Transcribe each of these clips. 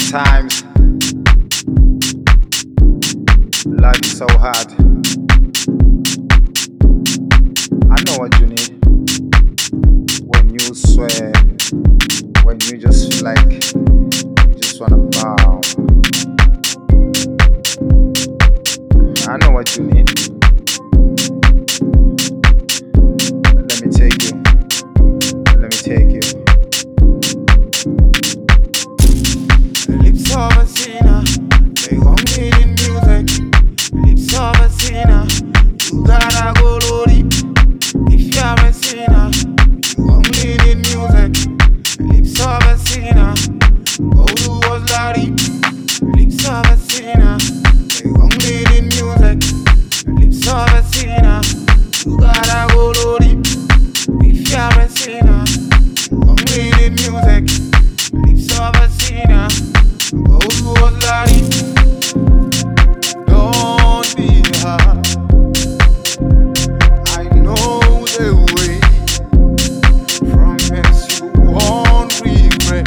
Sometimes life is so hard. I know what you need when you swear, when you just feel like you just wanna bow. I know what you need. Let me take you. Let me take you. Lips of a sinner, they gon' need in music. Lips of a sinner, you gotta go low deep. If you're a sinner, you gon' need in music. Lips of a sinner, go to what's loud. Lips of a sinner, they gon' need in music. Lips of a sinner, you gotta go low deep. If you're a sinner, you gon' need in music. Lips of a sinner. Go to what's like. Don't be hard. I know the way. Promise you won't regret.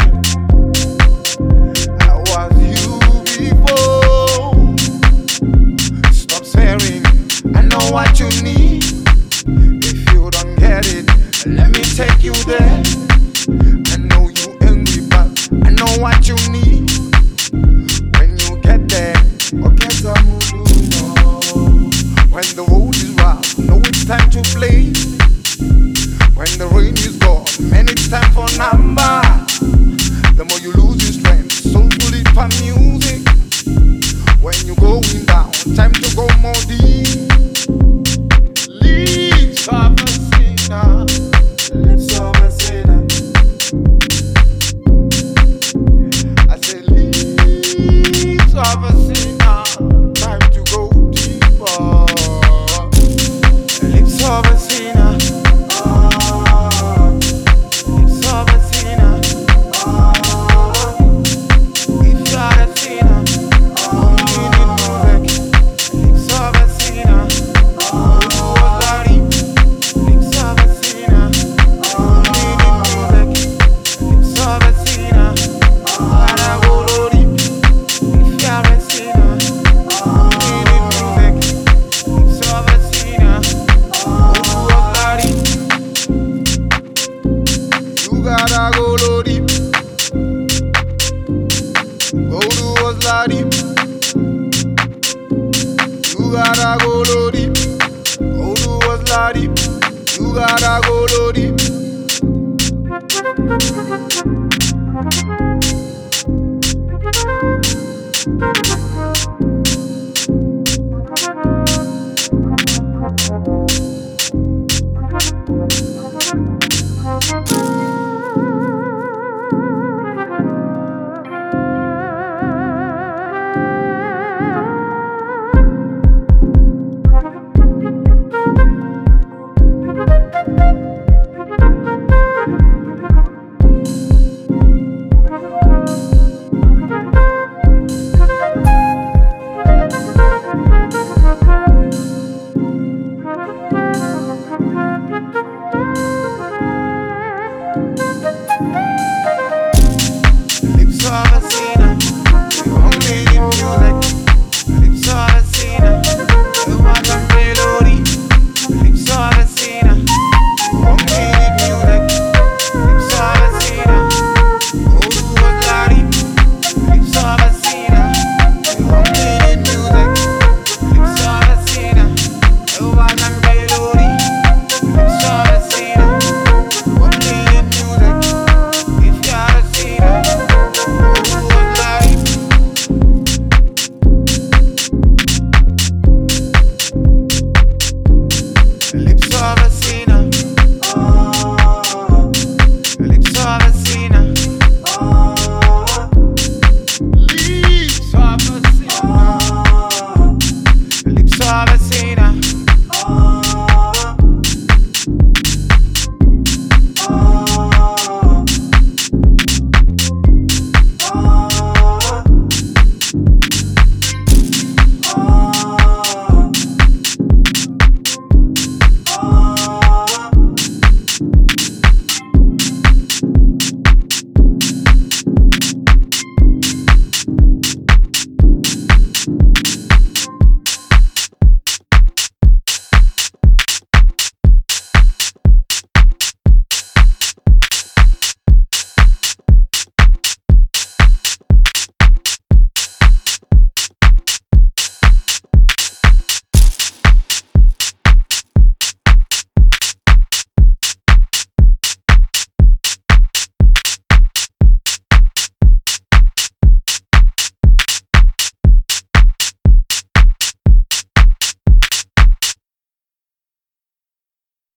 I was you before. Stop swearing. I know what you need. If you don't get it, let me take you there. I know you angry, but I know what you need. When the road is rough, know it's time to play. When the rain is gone, man, it's time for number. The more you lose your strength, soulfully for music. When you're going down, time to go more deep. Lips of a sinner, lips of a sinner. I say lips of a sinner. Time to go deeper. Lips of a sinner. Lips of a sinner. If you're a sinner, only need music. Lips of a sinner. Lips of a sinner. Only need music. Lips of a sinner. Gotta go low deep. If you're a sinner. You gotta go low deep. Go to what's loud deep. You gotta go low deep. Go to what's loud deep. You gotta go low deep.